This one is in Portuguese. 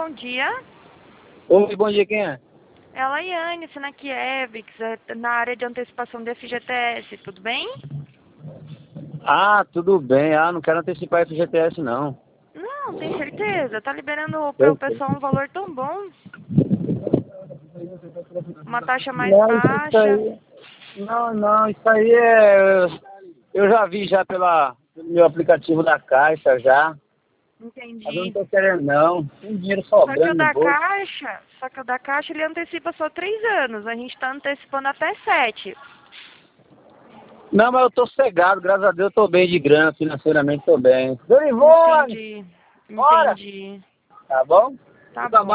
bom dia. Oi, bom dia, quem é? É a Laiane, Sinakievics, na área de antecipação do FGTS, tudo bem? Ah, tudo bem. Ah, não quero antecipar FGTS, não. Não, tem certeza. Tá liberando para o Eu sei. pessoal um valor tão bom. Uma taxa mais Não, isso baixa. aí... Não, isso aí é... Eu já vi já pelo meu aplicativo da Caixa já. Mas eu não Entendi. tô querendo, não. Tem dinheiro Só que sobrando no bolso. o da Caixa ele antecipa só 3 anos. A gente tá antecipando até 7. Não, mas eu tô cegado, graças a Deus eu tô bem de grana, financeiramente tô bem. Dona Ivone! Entendi. Bora! Entendi. Tá bom? Tá Fica bom.